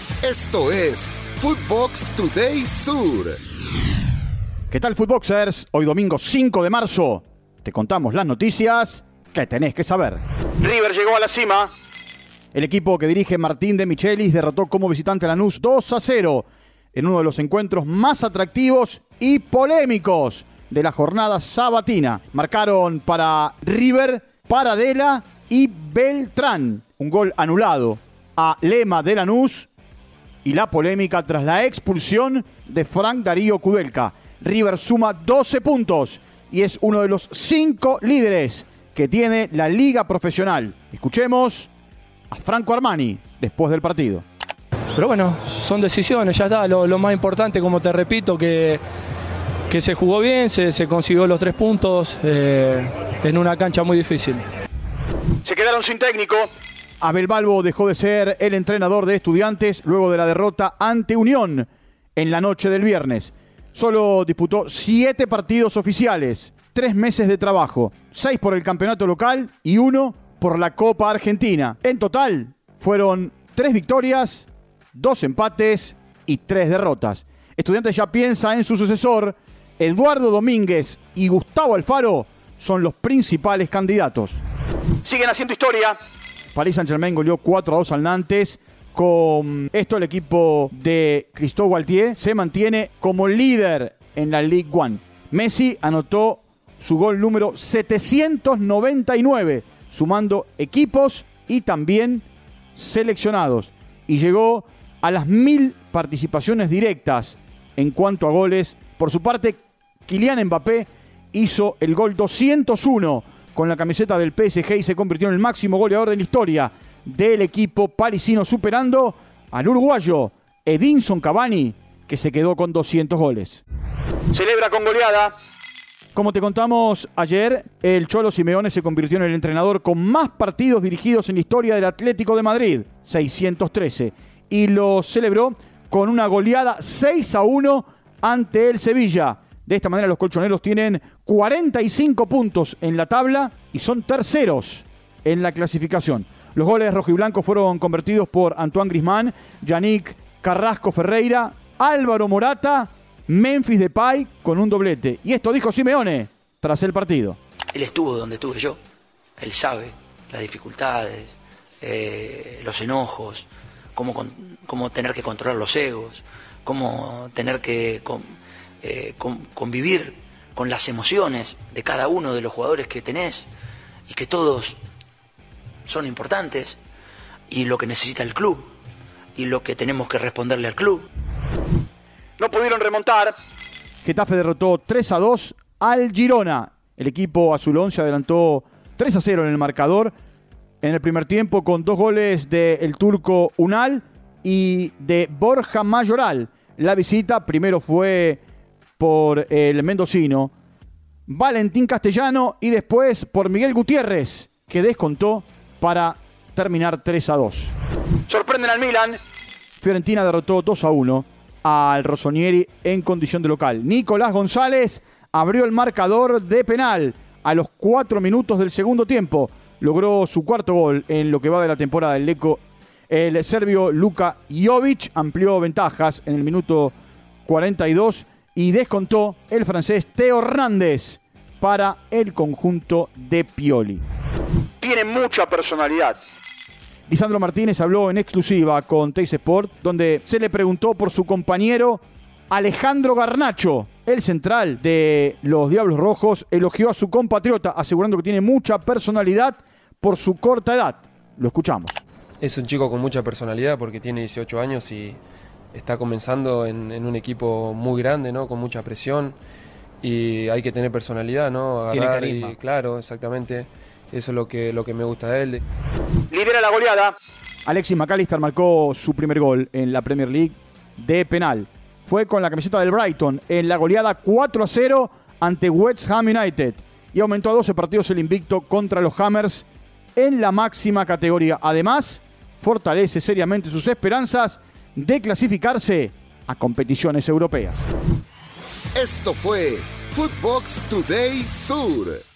Esto es Footbox Today Sur. ¿Qué tal, Footboxers? Hoy domingo 5 de marzo te contamos las noticias que tenés que saber. River llegó a la cima. El equipo que dirige Martín de Michelis derrotó como visitante a Lanús 2-0 en uno de los encuentros más atractivos y polémicos de la jornada sabatina. Marcaron para River, Paradela y Beltrán. Un gol anulado a Lema de Lanús y la polémica tras la expulsión de Frank Darío Kudelka. River suma 12 puntos y es uno de los 5 líderes que tiene la liga profesional. Escuchemos a Franco Armani después del partido. Pero bueno, son decisiones, ya está. Lo más importante, como te repito, que se jugó bien, se consiguió los 3 puntos en una cancha muy difícil. Se quedaron sin técnico. Abel Balbo dejó de ser el entrenador de Estudiantes luego de la derrota ante Unión en la noche del viernes. Solo disputó 7 partidos oficiales, 3 meses de trabajo, 6 por el campeonato local y 1 por la Copa Argentina. En total, fueron 3 victorias, 2 empates y 3 derrotas. Estudiantes ya piensa en su sucesor. Eduardo Domínguez y Gustavo Alfaro son los principales candidatos. Siguen haciendo historia. Paris Saint-Germain goleó 4-2 al Nantes. Con esto el equipo de Christophe Galtier se mantiene como líder en la Ligue 1. Messi anotó su gol número 799, sumando equipos y también seleccionados. Y llegó a las 1000 participaciones directas en cuanto a goles. Por su parte, Kylian Mbappé hizo el gol 201 con la camiseta del PSG y se convirtió en el máximo goleador de la historia del equipo parisino, superando al uruguayo Edinson Cavani, que se quedó con 200 goles. Celebra con goleada. Como te contamos ayer, el Cholo Simeone se convirtió en el entrenador con más partidos dirigidos en la historia del Atlético de Madrid, 613, y lo celebró con una goleada 6-1 ante el Sevilla. De esta manera los colchoneros tienen 45 puntos en la tabla y son terceros en la clasificación. Los goles rojiblancos fueron convertidos por Antoine Griezmann, Yannick Carrasco Ferreira, Álvaro Morata, Memphis Depay con un doblete. Y esto dijo Simeone tras el partido. Él estuvo donde estuve yo. Él sabe las dificultades, los enojos, cómo tener que controlar los egos, cómo tener que convivir con las emociones de cada uno de los jugadores que tenés y que todos son importantes y lo que necesita el club y lo que tenemos que responderle al club. No pudieron remontar. Getafe derrotó 3-2 al Girona. El equipo azulón se adelantó 3-0 en el marcador en el primer tiempo con 2 goles del turco Unal y de Borja Mayoral. La visita primero fue por el mendocino Valentín Castellano y después por Miguel Gutiérrez, que descontó para terminar 3-2. Sorprenden al Milan. Fiorentina derrotó 2-1 al Rossonieri en condición de local. Nicolás González abrió el marcador de penal a los 4 minutos del segundo tiempo. Logró su 4º gol en lo que va de la temporada del Lecco. El serbio Luka Jovic amplió ventajas en el minuto 42 y descontó el francés Theo Hernández para el conjunto de Pioli. Tiene mucha personalidad. Lisandro Martínez habló en exclusiva con Teis Sport, donde se le preguntó por su compañero Alejandro Garnacho. El central de los Diablos Rojos elogió a su compatriota, asegurando que tiene mucha personalidad por su corta edad. Lo escuchamos. Es un chico con mucha personalidad porque tiene 18 años y está comenzando en un equipo muy grande, ¿no? Con mucha presión y hay que tener personalidad, ¿no? Agarrar, tiene carisma. Claro, exactamente. Eso es lo que me gusta de él. Lidera la goleada. Alexis McAllister marcó su primer gol en la Premier League de penal. Fue con la camiseta del Brighton en la goleada 4-0 ante West Ham United y aumentó a 12 partidos el invicto contra los Hammers en la máxima categoría. Además, fortalece seriamente sus esperanzas de clasificarse a competiciones europeas. Esto fue Footbox Today Sur.